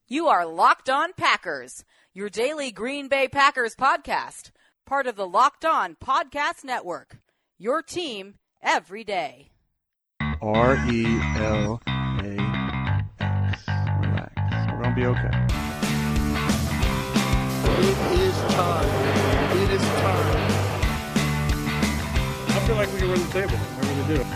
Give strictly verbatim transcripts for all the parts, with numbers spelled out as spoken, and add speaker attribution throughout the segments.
Speaker 1: You are Locked On Packers, your daily Green Bay Packers podcast, part of the Locked On Podcast Network, your team every day.
Speaker 2: R E L A X. Relax. We're going to be okay.
Speaker 3: It is time. It is time.
Speaker 2: I feel like we can run the table. I really do.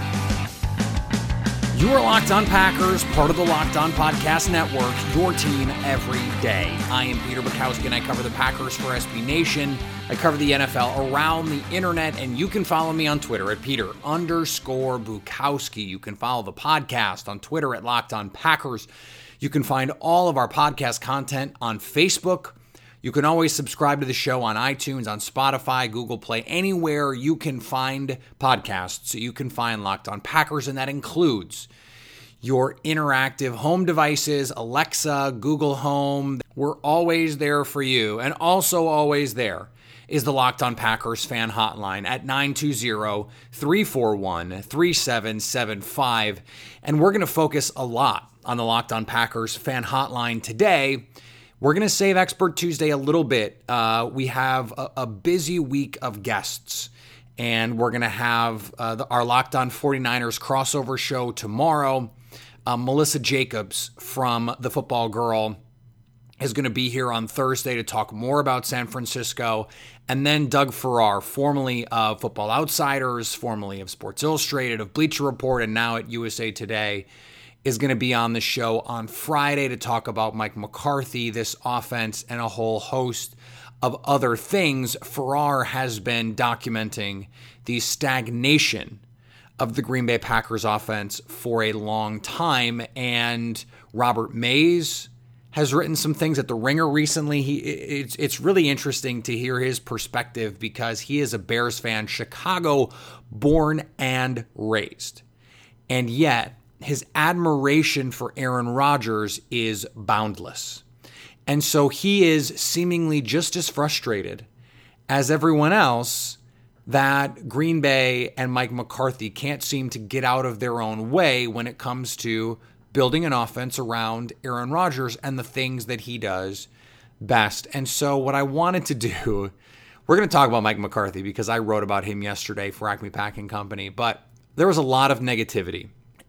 Speaker 4: You are Locked On Packers, part of the Locked On Podcast Network, your team every day. I am Peter Bukowski, and I cover the Packers for S B Nation. I cover the N F L around the internet, and you can follow me on Twitter at Peter underscore Bukowski. You can follow the podcast on Twitter at Locked On Packers. You can find all of our podcast content on Facebook. You can always subscribe to the show on iTunes, on Spotify, Google Play, anywhere you can find podcasts. So you can find Locked On Packers, and that includes your interactive home devices, Alexa, Google Home. We're always there for you. And also always there is the Locked On Packers fan hotline at nine two zero, three four one, three seven seven five. And we're going to focus a lot on the Locked On Packers fan hotline today. We're going to save Expert Tuesday a little bit. Uh, we have a, a busy week of guests, and we're going to have uh, the, our Locked On 49ers crossover show tomorrow. Uh, Melissa Jacobs from The Football Girl is going to be here on Thursday to talk more about San Francisco. And then Doug Farrar, formerly of Football Outsiders, formerly of Sports Illustrated, of Bleacher Report, and now at U S A Today, is going to be on the show on Friday to talk about Mike McCarthy, this offense, and a whole host of other things. Farrar has been documenting the stagnation of the Green Bay Packers offense for a long time, and Robert Mays has written some things at The Ringer recently. He, it's, it's really interesting to hear his perspective because he is a Bears fan, Chicago born and raised, and yet his admiration for Aaron Rodgers is boundless. And so he is seemingly just as frustrated as everyone else that Green Bay and Mike McCarthy can't seem to get out of their own way when it comes to building an offense around Aaron Rodgers and the things that he does best. And so what I wanted to do, we're going to talk about Mike McCarthy because I wrote about him yesterday for Acme Packing Company, but there was a lot of negativity.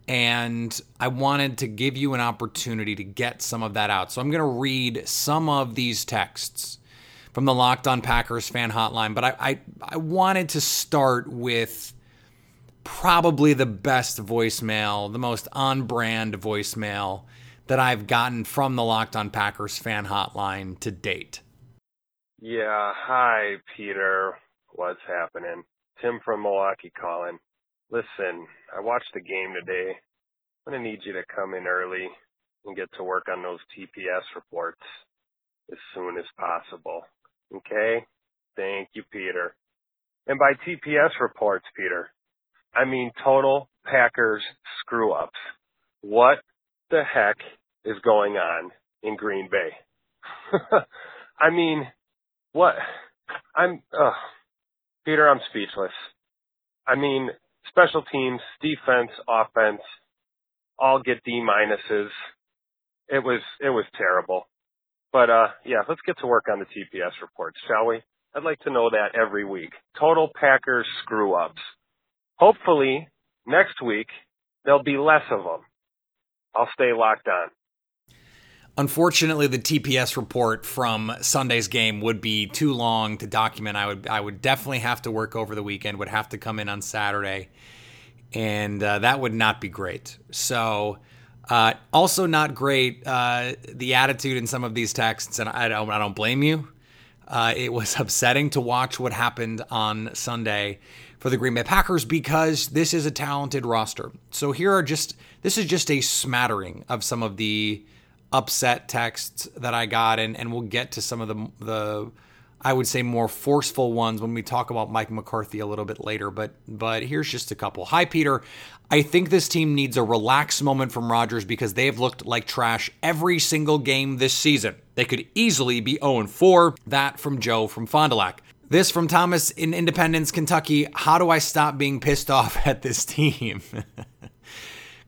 Speaker 4: And I wanted to give you an opportunity to get some of that out. So I'm going to read some of these texts from the Locked On Packers fan hotline. But I, I, I wanted to start with probably the best voicemail, the most on-brand voicemail that I've gotten from the Locked On Packers fan hotline to date.
Speaker 5: Yeah, hi, Peter. What's happening? Tim from Milwaukee calling. Listen, I watched the game today. I'm going to need you to come in early and get to work on those T P S reports as soon as possible. Okay? Thank you, Peter. And by T P S reports, Peter, I mean total Packers screw-ups. What the heck is going on in Green Bay? I mean, what? I'm, ugh. Peter, I'm speechless. I mean, special teams, defense, offense, all get D minuses. It was it was terrible. But uh yeah, let's get to work on the T P S reports, shall we? I'd like to know that every week. Total Packers screw ups. Hopefully next week there'll be less of them. I'll stay locked on.
Speaker 4: Unfortunately, the T P S report from Sunday's game would be too long to document. I would I would definitely have to work over the weekend, would have to come in on Saturday, and uh, that would not be great. So uh, also not great, uh, the attitude in some of these texts, and I don't, I don't blame you. Uh, it was upsetting to watch what happened on Sunday for the Green Bay Packers because this is a talented roster. So here are just, this is just a smattering of some of the upset texts that I got, and, and we'll get to some of the, the, I would say, more forceful ones when we talk about Mike McCarthy a little bit later, but but here's just a couple. Hi, Peter. I think this team needs a relaxed moment from Rodgers because they have looked like trash every single game this season. They could easily be oh and four. That from Joe from Fond du Lac. This from Thomas in Independence, Kentucky. How do I stop being pissed off at this team?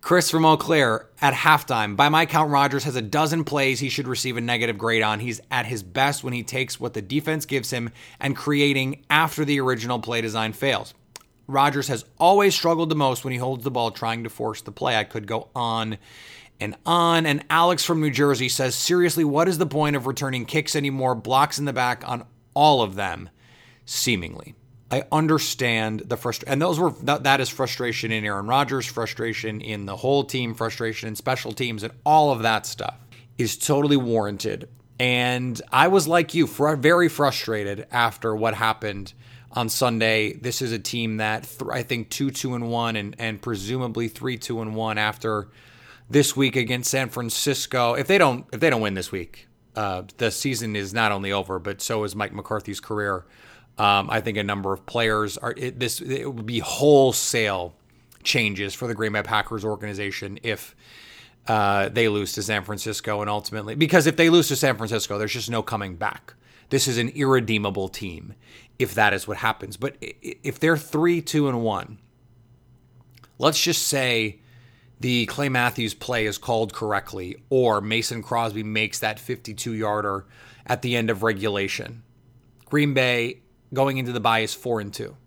Speaker 4: Chris from Eau Claire at halftime. By my count, Rodgers has a dozen plays he should receive a negative grade on. He's at his best when he takes what the defense gives him and creating after the original play design fails. Rodgers has always struggled the most when he holds the ball trying to force the play. I could go on and on. And Alex from New Jersey says, seriously, what is the point of returning kicks anymore? Blocks in the back on all of them, seemingly. I understand the frustration, and those were that, that is frustration in Aaron Rodgers, frustration in the whole team, frustration in special teams, and all of that stuff is totally warranted. And I was like you, fr- very frustrated after what happened on Sunday. This is a team that th- I think two two and one, and and presumably three two and one after this week against San Francisco. If they don't, if they don't win this week, uh, the season is not only over, but so is Mike McCarthy's career. Um, I think a number of players are it, this. It would be wholesale changes for the Green Bay Packers organization if uh, they lose to San Francisco, and ultimately, because if they lose to San Francisco, there's just no coming back. This is an irredeemable team if that is what happens. But if they're three, two, and one, let's just say the Clay Matthews play is called correctly, or Mason Crosby makes that fifty-two yarder at the end of regulation. Green Bay going into the bye is four and two.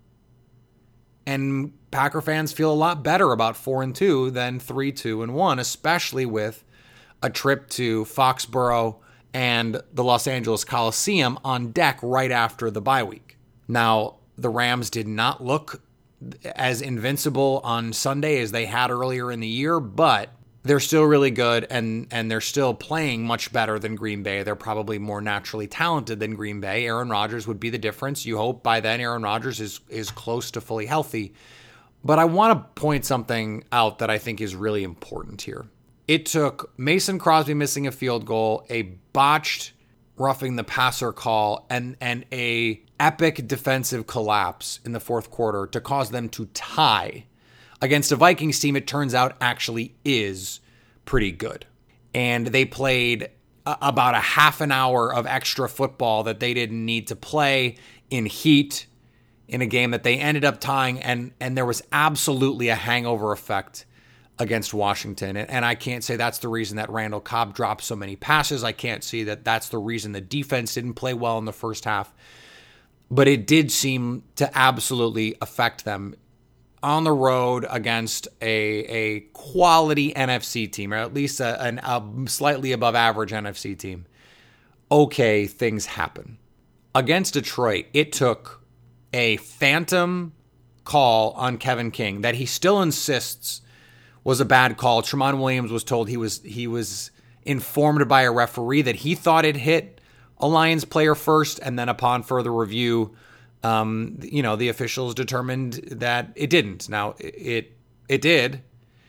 Speaker 4: And Packer fans feel a lot better about four and two than three, two, and one, especially with a trip to Foxborough and the Los Angeles Coliseum on deck right after the bye week. Now, the Rams did not look as invincible on Sunday as they had earlier in the year, but they're still really good, and, and they're still playing much better than Green Bay. They're probably more naturally talented than Green Bay. Aaron Rodgers would be the difference. You hope by then Aaron Rodgers is, is close to fully healthy. But I want to point something out that I think is really important here. It took Mason Crosby missing a field goal, a botched roughing the passer call, and, and a epic defensive collapse in the fourth quarter to cause them to tie against a Vikings team, it turns out, actually is pretty good. And they played a- about a half an hour of extra football that they didn't need to play in heat in a game that they ended up tying, and, and there was absolutely a hangover effect against Washington. And, and I can't say that's the reason that Randall Cobb dropped so many passes. I can't see that that's the reason the defense didn't play well in the first half. But it did seem to absolutely affect them on the road against a a quality N F C team, or at least a, an, a slightly above average N F C team. Okay, things happen. Against Detroit, it took a phantom call on Kevin King that he still insists was a bad call. Tramon Williams was told he was he was informed by a referee that he thought it hit a Lions player first, and then upon further review, Um, you know, the officials determined that it didn't. Now, it it did.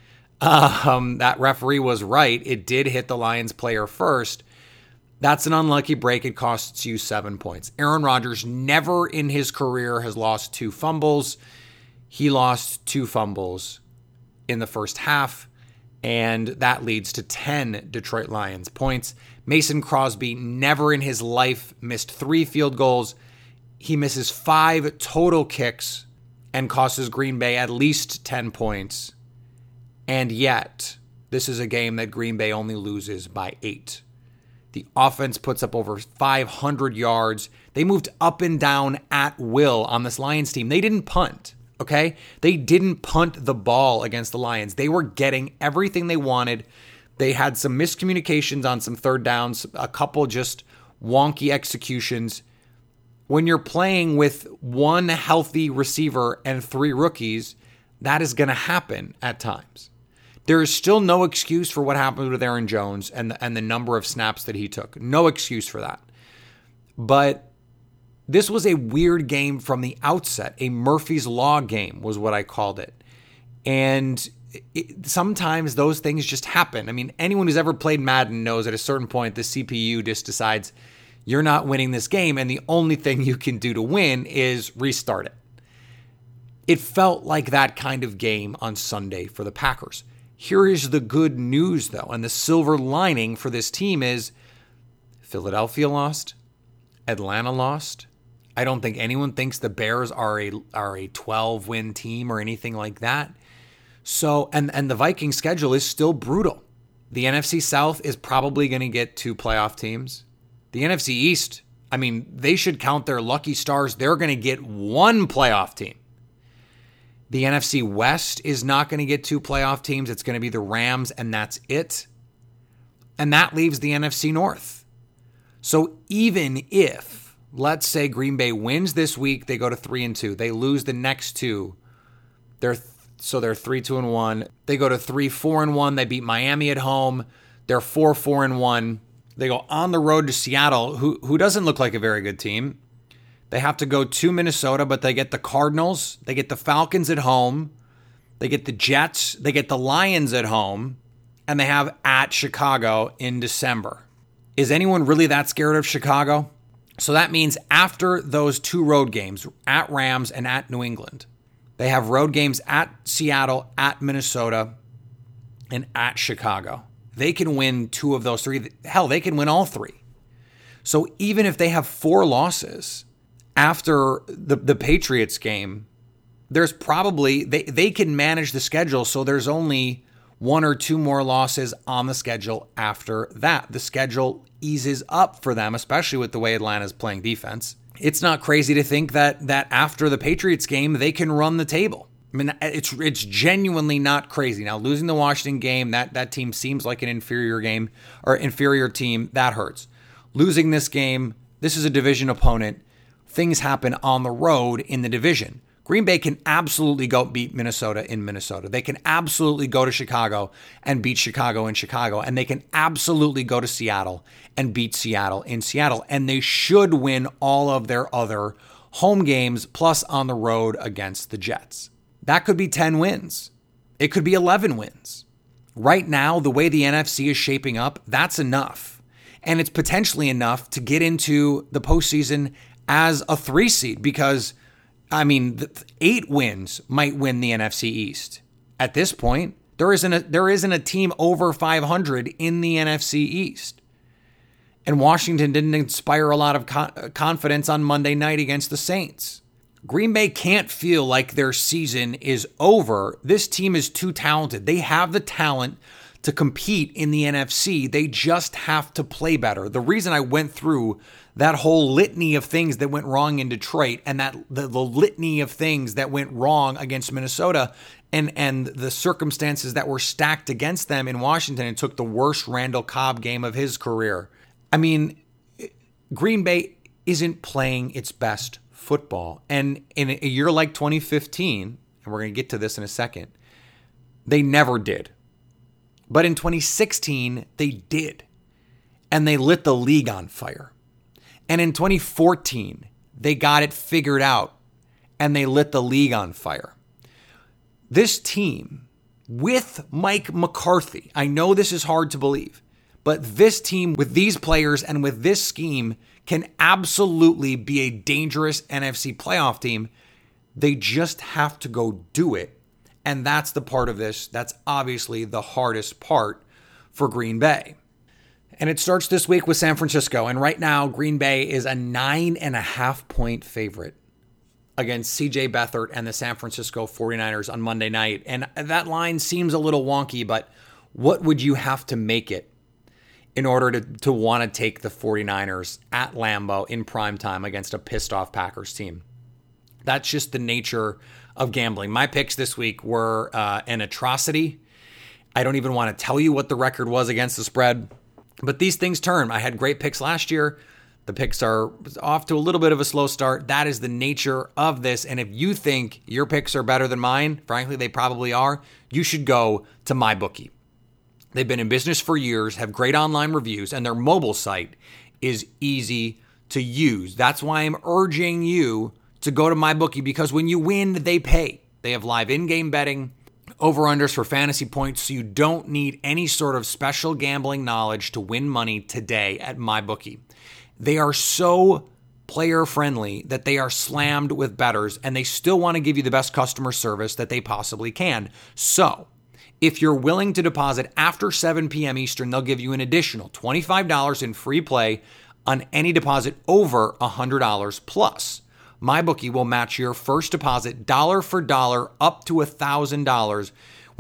Speaker 4: Um, that referee was right. It did hit the Lions player first. That's an unlucky break. It costs you seven points. Aaron Rodgers never in his career has lost two fumbles. He lost two fumbles in the first half, and that leads to ten Detroit Lions points. Mason Crosby never in his life missed three field goals. He misses five total kicks and costs Green Bay at least ten points. And yet, this is a game that Green Bay only loses by eight. The offense puts up over five hundred yards. They moved up and down at will on this Lions team. They didn't punt, okay? They didn't punt the ball against the Lions. They were getting everything they wanted. They had some miscommunications on some third downs, a couple just wonky executions. When you're playing with one healthy receiver and three rookies, that is going to happen at times. There is still no excuse for what happened with Aaron Jones and the, and the number of snaps that he took. No excuse for that. But this was a weird game from the outset. A Murphy's Law game was what I called it. And it, sometimes those things just happen. I mean, anyone who's ever played Madden knows at a certain point the C P U just decides you're not winning this game, and the only thing you can do to win is restart it. It felt like that kind of game on Sunday for the Packers. Here is the good news, though, and the silver lining for this team is Philadelphia lost, Atlanta lost. I don't think anyone thinks the Bears are a are a twelve-win team or anything like that. So, and, and the Vikings schedule is still brutal. The N F C South is probably going to get two playoff teams. The N F C East, I mean, they should count their lucky stars. They're going to get one playoff team. The N F C West is not going to get two playoff teams. It's going to be the Rams, and that's it. And that leaves the N F C North. So even if, let's say Green Bay wins this week, they go to three and two. They lose the next two. They're so they're three, two, and one. They go to three, four, and one. They beat Miami at home. They're four, four, and one. They go on the road to Seattle, who who doesn't look like a very good team. They have to go to Minnesota, but they get the Cardinals. They get the Falcons at home. They get the Jets. They get the Lions at home. And they have at Chicago in December. Is anyone really that scared of Chicago? So that means after those two road games, at Rams and at New England, they have road games at Seattle, at Minnesota, and at Chicago. They can win two of those three. Hell, they can win all three. So even if they have four losses after the, the Patriots game, there's probably, they, they can manage the schedule. So there's only one or two more losses on the schedule after that. The schedule eases up for them, especially with the way Atlanta's playing defense. It's not crazy to think that that after the Patriots game, they can run the table. I mean, it's it's genuinely not crazy. Now, losing the Washington game, that, that team seems like an inferior game or inferior team. That hurts. Losing this game, this is a division opponent. Things happen on the road in the division. Green Bay can absolutely go beat Minnesota in Minnesota. They can absolutely go to Chicago and beat Chicago in Chicago. And they can absolutely go to Seattle and beat Seattle in Seattle. And they should win all of their other home games plus on the road against the Jets. That could be ten wins. It could be eleven wins. Right now, the way the N F C is shaping up, that's enough. And it's potentially enough to get into the postseason as a three seed because I mean, eight wins might win the N F C East. At this point, there isn't a, there isn't a team over five hundred in the N F C East. And Washington didn't inspire a lot of con- confidence on Monday night against the Saints. Green Bay can't feel like their season is over. This team is too talented. They have the talent to compete in the N F C. They just have to play better. The reason I went through that whole litany of things that went wrong in Detroit and that the, the litany of things that went wrong against Minnesota and, and the circumstances that were stacked against them in Washington and took the worst Randall Cobb game of his career. I mean, Green Bay isn't playing its best football. And in a year like twenty fifteen, and we're going to get to this in a second, they never did. But in twenty sixteen, they did. And they lit the league on fire. And in twenty fourteen, they got it figured out and they lit the league on fire. This team with Mike McCarthy, I know this is hard to believe, but this team with these players and with this scheme can absolutely be a dangerous N F C playoff team. They just have to go do it. And that's the part of this that's obviously the hardest part for Green Bay. And it starts this week with San Francisco. And right now, Green Bay is a nine and a half point favorite against C J Beathard and the San Francisco forty-niners on Monday night. And that line seems a little wonky, but what would you have to make it in order to, to want to take the forty-niners at Lambeau in primetime against a pissed off Packers team? That's just the nature of gambling. My picks this week were uh, an atrocity. I don't even want to tell you what the record was against the spread. But these things turn. I had great picks last year. The picks are off to a little bit of a slow start. That is the nature of this. And if you think your picks are better than mine, frankly, they probably are, you should go to MyBookie. They've been in business for years, have great online reviews, and their mobile site is easy to use. That's why I'm urging you to go to MyBookie, because when you win, they pay. They have live in-game betting, over-unders for fantasy points, so you don't need any sort of special gambling knowledge to win money today at MyBookie. They are so player-friendly that they are slammed with bettors, and they still want to give you the best customer service that they possibly can. So, if you're willing to deposit after seven p.m. Eastern, they'll give you an additional twenty-five dollars in free play on any deposit over one hundred dollars plus. MyBookie will match your first deposit dollar for dollar up to one thousand dollars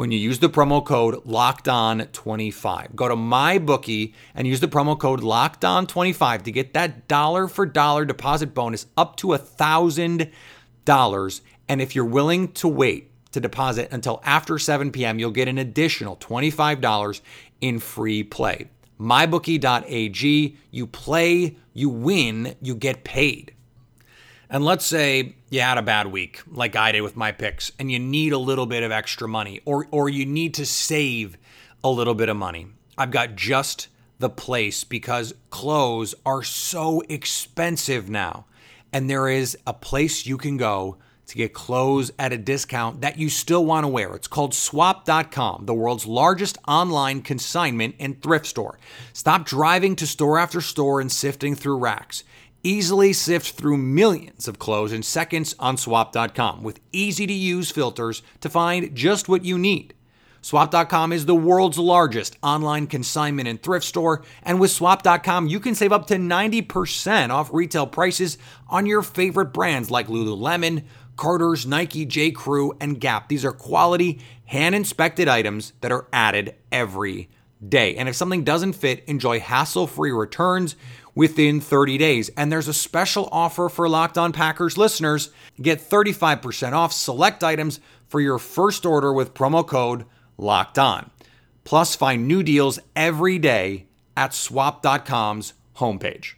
Speaker 4: when you use the promo code locked on twenty-five. Go to MyBookie and use the promo code locked on twenty-five to get that dollar for dollar deposit bonus up to one thousand dollars. And if you're willing to wait to deposit until after seven p.m., you'll get an additional twenty-five dollars in free play. my bookie dot a g. You play, you win, you get paid. And let's say you had a bad week, like I did with my picks, and you need a little bit of extra money, or or you need to save a little bit of money. I've got just the place, because clothes are so expensive now. And there is a place you can go to get clothes at a discount that you still want to wear. It's called swap dot com, the world's largest online consignment and thrift store. Stop driving to store after store and sifting through racks. Easily sift through millions of clothes in seconds on swap dot com with easy-to-use filters to find just what you need. swap dot com is the world's largest online consignment and thrift store, and with swap dot com, you can save up to ninety percent off retail prices on your favorite brands like Lululemon, Carter's, Nike, J. Crew, and Gap. These are quality, hand-inspected items that are added every day. And if something doesn't fit, enjoy hassle-free returns within thirty days. And there's a special offer for Locked On Packers listeners. Get thirty-five percent off select items for your first order with promo code Locked On. Plus, find new deals every day at swap dot com's homepage.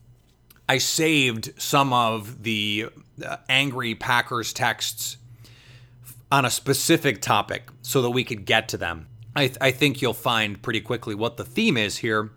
Speaker 4: I saved some of the uh, angry Packers texts on a specific topic so that we could get to them. I, th- I think you'll find pretty quickly what the theme is here.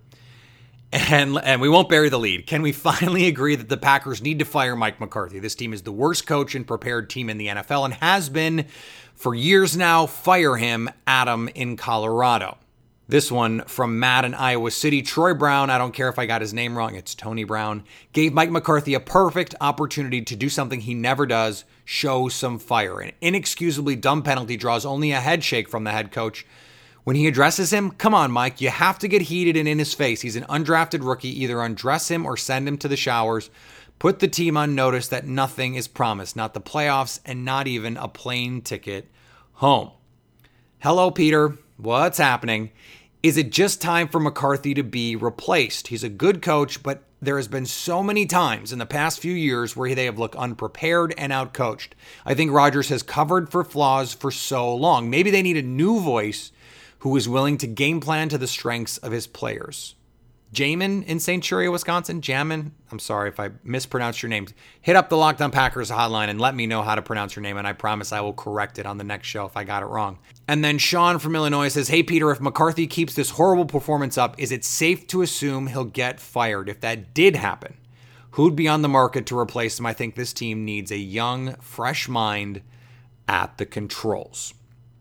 Speaker 4: And, and we won't bury the lead. Can we finally agree that the Packers need to fire Mike McCarthy? This team is the worst coach and prepared team in the N F L and has been for years now. Fire him, Adam in Colorado. This one from Matt in Iowa City. Troy Brown, I don't care if I got his name wrong, it's Tony Brown, gave Mike McCarthy a perfect opportunity to do something he never does, show some fire. An inexcusably dumb penalty draws only a head shake from the head coach. When he addresses him, come on, Mike, you have to get heated and in his face. He's an undrafted rookie. Either undress him or send him to the showers. Put the team on notice that nothing is promised, not the playoffs and not even a plane ticket home. Hello, Peter. What's happening? Is it just time for McCarthy to be replaced? He's a good coach, but there has been so many times in the past few years where they have looked unprepared and outcoached. I think Rodgers has covered for flaws for so long. Maybe they need a new voice who is willing to game plan to the strengths of his players. Jamin in Saint Churia, Wisconsin. Jamin, I'm sorry if I mispronounced your name. Hit up the Locked On Packers hotline and let me know how to pronounce your name, and I promise I will correct it on the next show if I got it wrong. And then Sean from Illinois says, hey, Peter, if McCarthy keeps this horrible performance up, is it safe to assume he'll get fired? If that did happen, who'd be on the market to replace him? I think this team needs a young, fresh mind at the controls.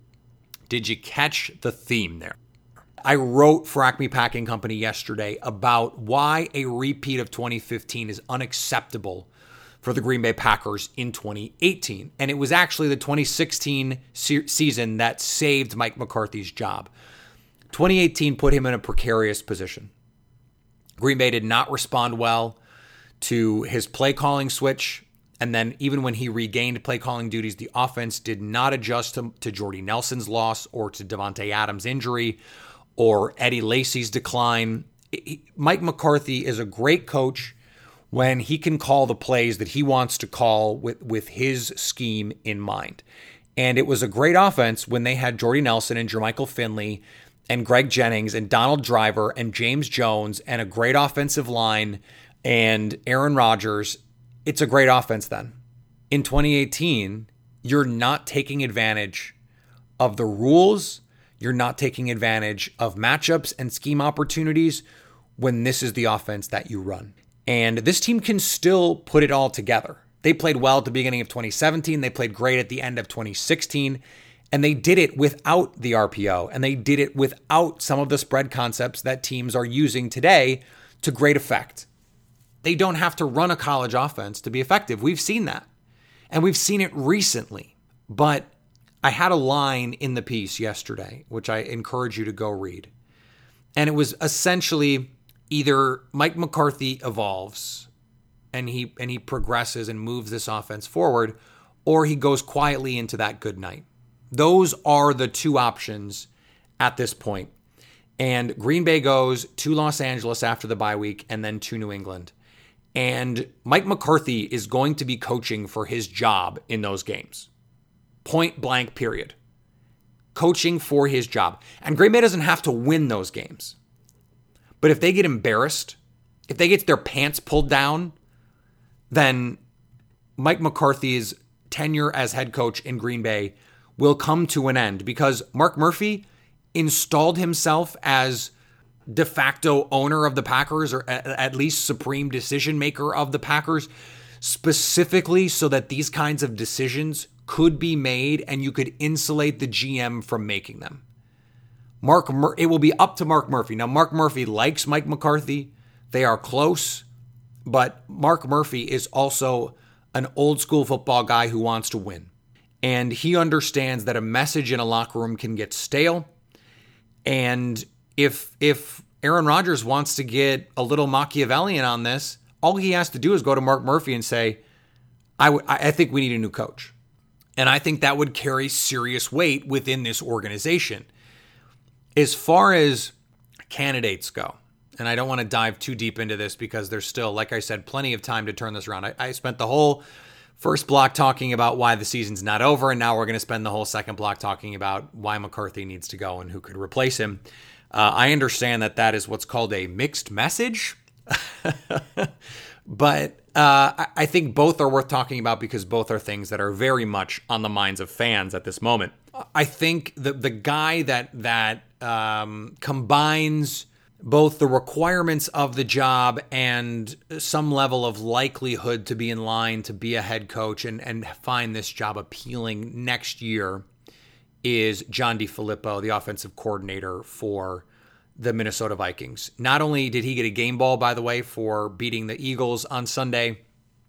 Speaker 4: Did you catch the theme there? I wrote for Acme Packing Company yesterday about why a repeat of twenty fifteen is unacceptable for the Green Bay Packers in twenty eighteen. And it was actually the twenty sixteen se- season that saved Mike McCarthy's job. twenty eighteen put him in a precarious position. Green Bay did not respond well to his play calling switch. And then even when he regained play calling duties, the offense did not adjust to, to Jordy Nelson's loss or to Devontae Adams' injury or Eddie Lacy's decline. He, Mike McCarthy is a great coach when he can call the plays that he wants to call with, with his scheme in mind. And it was a great offense when they had Jordy Nelson and Jermichael Finley and Greg Jennings and Donald Driver and James Jones and a great offensive line and Aaron Rodgers. It's a great offense then. In twenty eighteen, you're not taking advantage of the rules. You're not taking advantage of matchups and scheme opportunities when this is the offense that you run. And this team can still put it all together. They played well at the beginning of twenty seventeen. They played great at the end of twenty sixteen. And they did it without the R P O. And they did it without some of the spread concepts that teams are using today to great effect. They don't have to run a college offense to be effective. We've seen that. And we've seen it recently. But I had a line in the piece yesterday, which I encourage you to go read. And it was essentially either Mike McCarthy evolves and he and he progresses and moves this offense forward, or he goes quietly into that good night. Those are the two options at this point. And Green Bay goes to Los Angeles after the bye week and then to New England. And Mike McCarthy is going to be coaching for his job in those games. Point blank, period. Coaching for his job. And Green Bay doesn't have to win those games. But if they get embarrassed, if they get their pants pulled down, then Mike McCarthy's tenure as head coach in Green Bay will come to an end because Mark Murphy installed himself as de facto owner of the Packers, or at least supreme decision maker of the Packers, specifically so that these kinds of decisions could be made and you could insulate the G M from making them. Mark, Mur- it will be up to Mark Murphy. Now, Mark Murphy likes Mike McCarthy. They are close, but Mark Murphy is also an old school football guy who wants to win. And he understands that a message in a locker room can get stale. And if if Aaron Rodgers wants to get a little Machiavellian on this, all he has to do is go to Mark Murphy and say, I, w- I think we need a new coach. And I think that would carry serious weight within this organization. As far as candidates go, and I don't want to dive too deep into this because there's still, like I said, plenty of time to turn this around. I, I spent the whole first block talking about why the season's not over, and now we're going to spend the whole second block talking about why McCarthy needs to go and who could replace him. Uh, I understand that that is what's called a mixed message, but uh, I think both are worth talking about because both are things that are very much on the minds of fans at this moment. I think the the guy that that um, combines both the requirements of the job and some level of likelihood to be in line to be a head coach and, and find this job appealing next year is John DeFilippo, the offensive coordinator for the Minnesota Vikings. Not only did he get a game ball, by the way, for beating the Eagles on Sunday,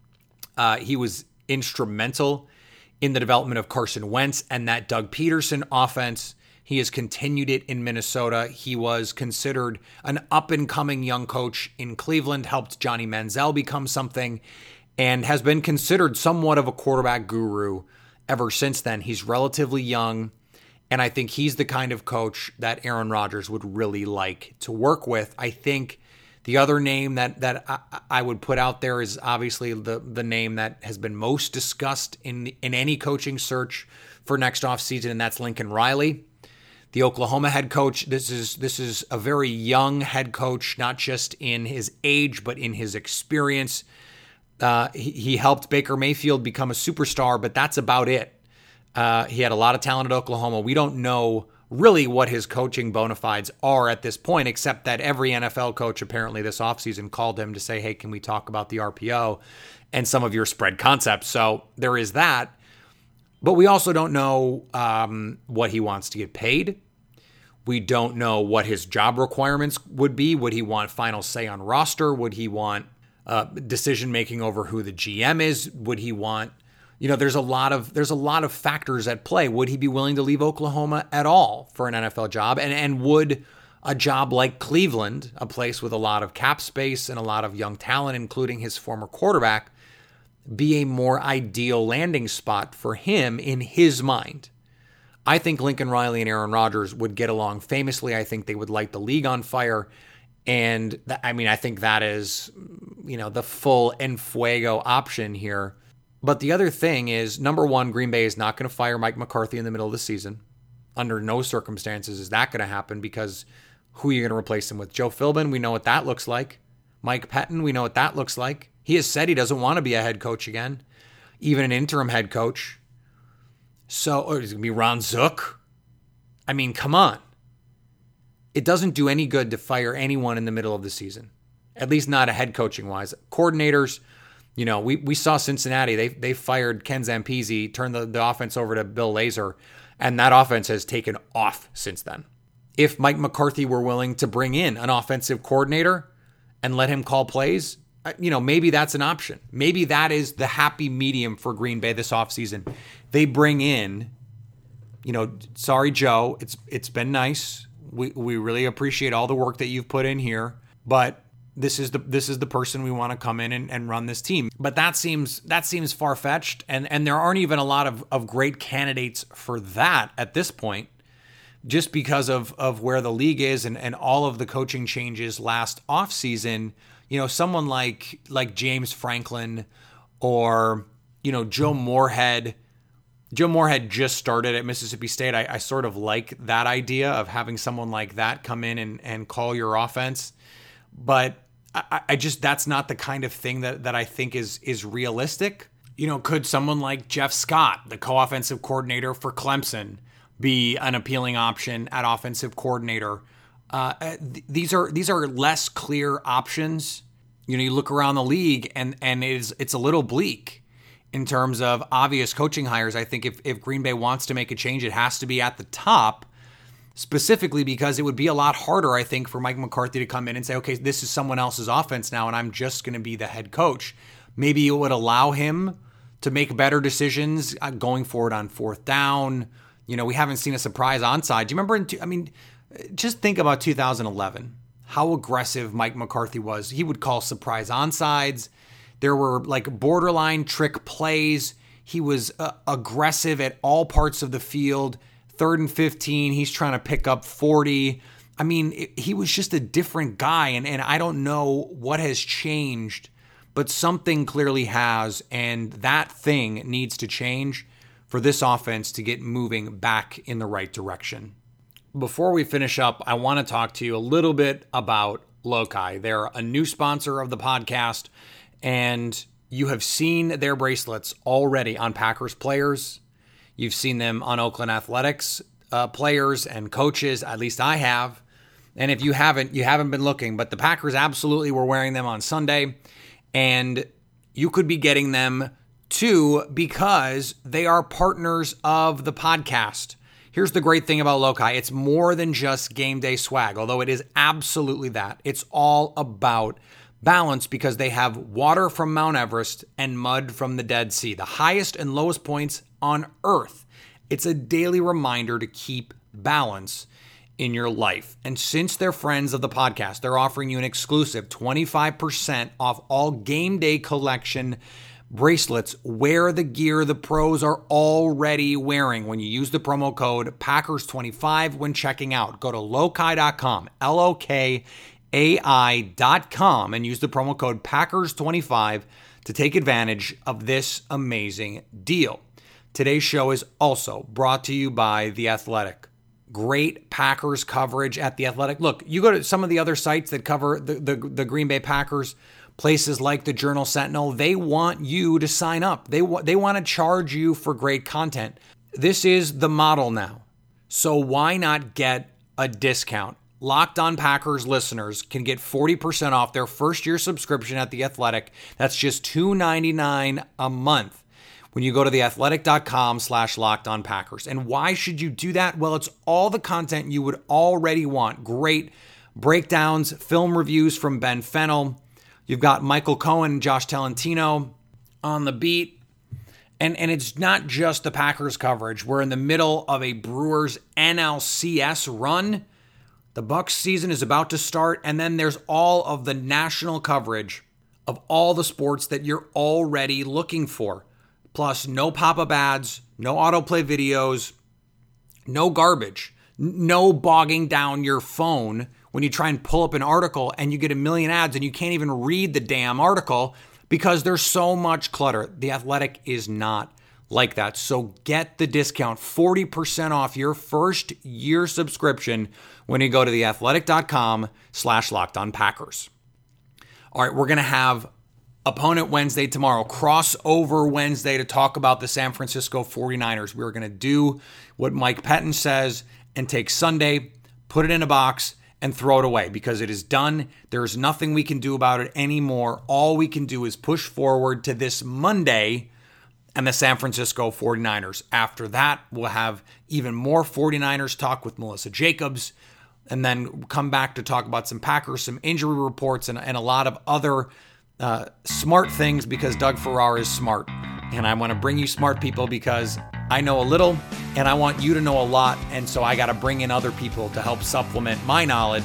Speaker 4: uh, he was instrumental in the development of Carson Wentz and that Doug Peterson offense. He has continued it in Minnesota. He was considered an up-and-coming young coach in Cleveland, helped Johnny Manziel become something, and has been considered somewhat of a quarterback guru ever since then. He's relatively young, and I think he's the kind of coach that Aaron Rodgers would really like to work with. I think the other name that that I, I would put out there is obviously the, the name that has been most discussed in, in any coaching search for next offseason, and that's Lincoln Riley. The Oklahoma head coach, this is this is a very young head coach, not just in his age, but in his experience. Uh, he, he helped Baker Mayfield become a superstar, but that's about it. Uh, he had a lot of talent at Oklahoma. We don't know really what his coaching bona fides are at this point, except that every N F L coach apparently this offseason called him to say, hey, can we talk about the R P O and some of your spread concepts? So there is that. But we also don't know um, what he wants to get paid. We don't know what his job requirements would be. Would he want final say on roster? Would he want uh, decision-making over who the G M is? Would he want, you know, there's a lot of there's a lot of factors at play. Would he be willing to leave Oklahoma at all for an N F L job? And, and would a job like Cleveland, a place with a lot of cap space and a lot of young talent, including his former quarterback, be a more ideal landing spot for him in his mind? I think Lincoln Riley and Aaron Rodgers would get along famously. I think they would light the league on fire. And th- I mean, I think that is, you know, the full en fuego option here. But the other thing is, number one, Green Bay is not going to fire Mike McCarthy in the middle of the season. Under no circumstances is that going to happen, because who are you going to replace him with? Joe Philbin, we know what that looks like. Mike Pettin, we know what that looks like. He has said he doesn't want to be a head coach again, even an interim head coach. So, or it's going to be Ron Zook. I mean, come on. It doesn't do any good to fire anyone in the middle of the season, at least not a head coaching wise. Coordinators, you know, we, we saw Cincinnati. They they fired Ken Zampese, turned the, the offense over to Bill Lazor, and that offense has taken off since then. If Mike McCarthy were willing to bring in an offensive coordinator and let him call plays, you know, maybe that's an option. Maybe that is the happy medium for Green Bay this offseason. They bring in, you know, sorry, Joe, it's it's been nice. We we really appreciate all the work that you've put in here, but this is the this is the person we want to come in and, and run this team. But that seems that seems far-fetched, and and there aren't even a lot of, of great candidates for that at this point, just because of of where the league is and, and all of the coaching changes last offseason. You know, someone like like James Franklin or, you know, Joe Moorhead. Joe Moorhead just started at Mississippi State. I, I sort of like that idea of having someone like that come in and, and call your offense. But I, I just, that's not the kind of thing that, that I think is is realistic. You know, could someone like Jeff Scott, the co-offensive coordinator for Clemson, be an appealing option at offensive coordinator? Uh, th- these are these are less clear options. You know, you look around the league and and it is it's a little bleak in terms of obvious coaching hires. I think if, if Green Bay wants to make a change, it has to be at the top, specifically because it would be a lot harder, I think, for Mike McCarthy to come in and say, okay, this is someone else's offense now, and I'm just going to be the head coach. Maybe it would allow him to make better decisions going forward on fourth down. You know, we haven't seen a surprise onside. Do you remember, in two, I mean, just think about two thousand eleven, how aggressive Mike McCarthy was. He would call surprise onsides. There were like borderline trick plays. He was uh, aggressive at all parts of the field. Third and fifteen, he's trying to pick up forty. I mean, it, he was just a different guy, and, and I don't know what has changed, but something clearly has, and that thing needs to change for this offense to get moving back in the right direction. Before we finish up, I want to talk to you a little bit about Lokai. They're a new sponsor of the podcast, and you have seen their bracelets already on Packers players. You've seen them on Oakland Athletics uh, players and coaches. At least I have. And if you haven't, you haven't been looking. But the Packers absolutely were wearing them on Sunday. And you could be getting them too because they are partners of the podcast. Here's the great thing about Lokai. It's more than just game day swag, although it is absolutely that. It's all about balance because they have water from Mount Everest and mud from the Dead Sea, the highest and lowest points on Earth. It's a daily reminder to keep balance in your life. And since they're friends of the podcast, they're offering you an exclusive twenty-five percent off all game day collection bracelets. Wear the gear the pros are already wearing when you use the promo code Packers twenty-five when checking out. Go to lokai dot com, L O K A I dot com, and use the promo code Packers twenty-five to take advantage of this amazing deal. Today's show is also brought to you by The Athletic. Great Packers coverage at The Athletic. Look, you go to some of the other sites that cover the, the, the Green Bay Packers, places like the Journal Sentinel, they want you to sign up. They, wa- they want to charge you for great content. This is the model now. So why not get a discount? Locked On Packers listeners can get forty percent off their first year subscription at The Athletic. That's just two dollars and ninety-nine cents a month when you go to theathletic.com slash locked on Packers. And why should you do that? Well, it's all the content you would already want. Great breakdowns, film reviews from Ben Fennell. You've got Michael Cohen and Josh Tolentino on the beat. And, and it's not just the Packers coverage. We're in the middle of a Brewers N L C S run. The Bucs season is about to start, and then there's all of the national coverage of all the sports that you're already looking for. Plus, no pop-up ads, no autoplay videos, no garbage, no bogging down your phone when you try and pull up an article and you get a million ads and you can't even read the damn article because there's so much clutter. The Athletic is not like that. So get the discount, forty percent off your first year subscription when you go to theathletic.com slash locked on Packers. All right, we're going to have Opponent Wednesday tomorrow, crossover Wednesday to talk about the San Francisco forty-niners. We're going to do what Mike Pettin says and take Sunday, put it in a box, and throw it away because it is done. There's nothing we can do about it anymore. All we can do is push forward to this Monday and the San Francisco forty-niners. After that, we'll have even more forty-niners talk with Melissa Jacobs, and then come back to talk about some Packers, some injury reports, and, and a lot of other uh, smart things because Doug Farrar is smart. And I want to bring you smart people because I know a little and I want you to know a lot. And so I got to bring in other people to help supplement my knowledge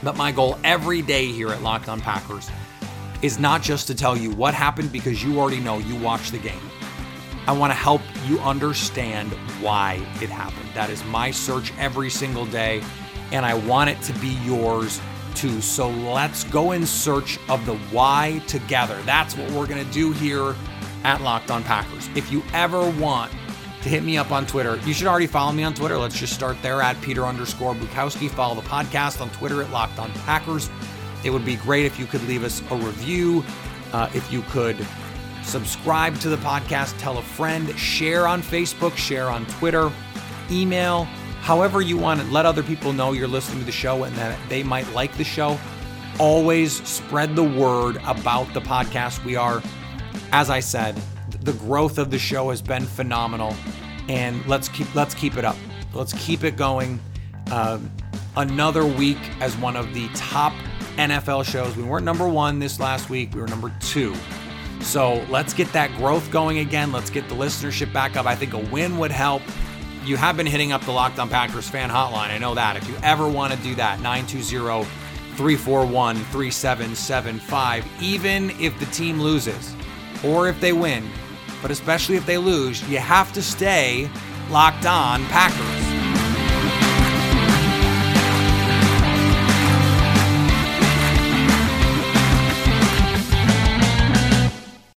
Speaker 4: But my goal every day here at Locked On Packers is not just to tell you what happened, because you already know, you watched the game. I want to help you understand why it happened. That is my search every single day, and I want it to be yours too. So let's go in search of the why together. That's what we're going to do here at Locked On Packers. If you ever want to hit me up on Twitter, you should already follow me on Twitter. Let's just start there at Peter underscore Bukowski. Follow the podcast on Twitter at Locked On Packers. It would be great if you could leave us a review, uh, if you could subscribe to the podcast, tell a friend, share on Facebook, share on Twitter, email, however you want it. Let other people know you're listening to the show and that they might like the show. Always spread the word about the podcast. We are, as I said, the growth of the show has been phenomenal, and let's keep let's keep it up. Let's keep it going. Um, another week as one of the top N F L shows. We weren't number one this last week. We were number two. So let's get that growth going again. Let's get the listenership back up. I think a win would help. You have been hitting up the Locked On Packers fan hotline. I know that. If you ever want to do that, nine two zero, three four one, three seven seven five. Even if the team loses or if they win, but especially if they lose, you have to stay locked on Packers.